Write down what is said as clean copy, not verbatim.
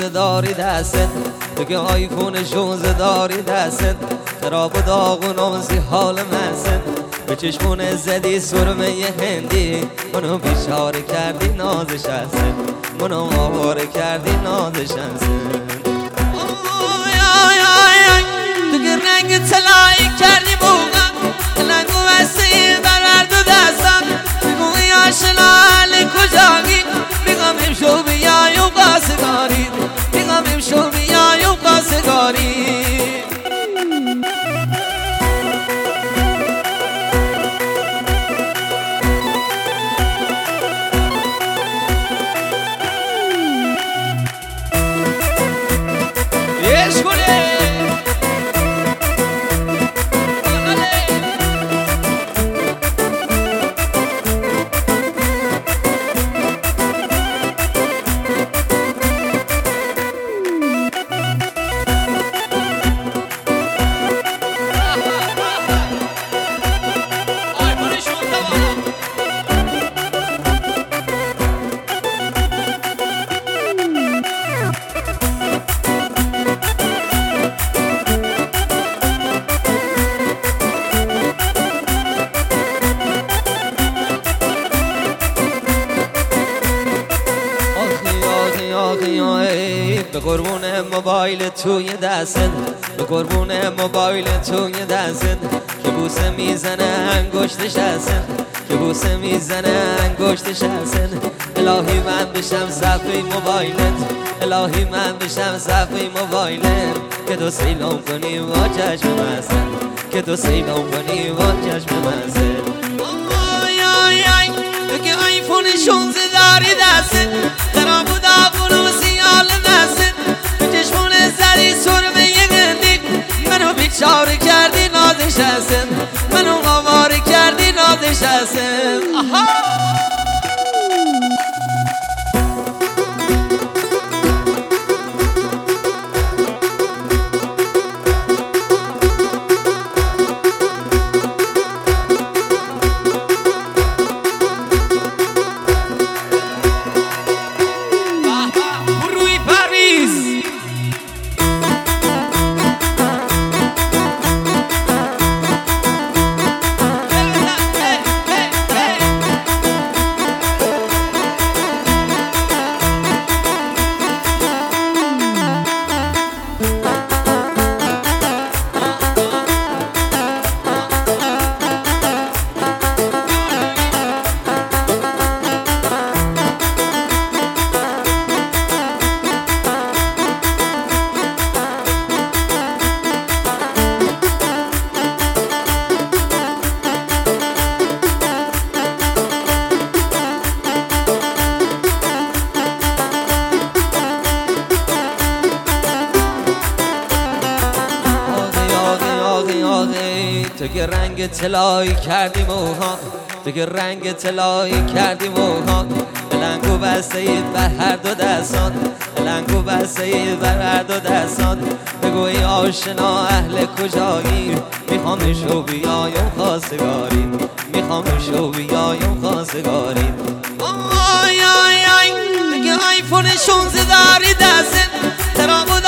16 داری دستت، تو که آیفون 16 داری دستت، خراب و داغون زی حال مست، به چشمون زدی سرمه هندی، منو بیچاره کردی نازش هست، منو آواره کردی نازش هست. تو که رنگ طلایی کردی بوغم، لنگو وسیع بر دو دستم، بگوی آشنا اهل کجایی، میگم امشو بیای و قاسگاری، میگم امشو بیای و قاسگاری. به قربون موبایل توی دستت، به قربون موبایل توی دستت، که بوسه میزنه انگشتش هستن، که بوسه میزنه انگشتش هستن. الهی من بشم صفحه موبایلت، الهی من بشم صفحه موبایلت، که تو سیلام کنی با چشم مزن، که تو سیلام کنی با چشم مزن. تو که آیفون 16 داری دستت، خراب و داغون و سیال دستت، به چشمون زدی سرمه گندی، منو بیچاره کردی نازش هستم، منو آواره کردی نازش هستم. تو که رنگ طلایی کردی موها، تو که رنگ طلایی کردی موها، لنگو بستید بر هر دو دستان، لنگو بستید بر هر دو دستان. بگوی آشنا اهل کجایی، میخوام شو بیایم خواستگاری، میخوام شو بیایم خواستگاری. تو که آیفون 16 داری دستت، خراب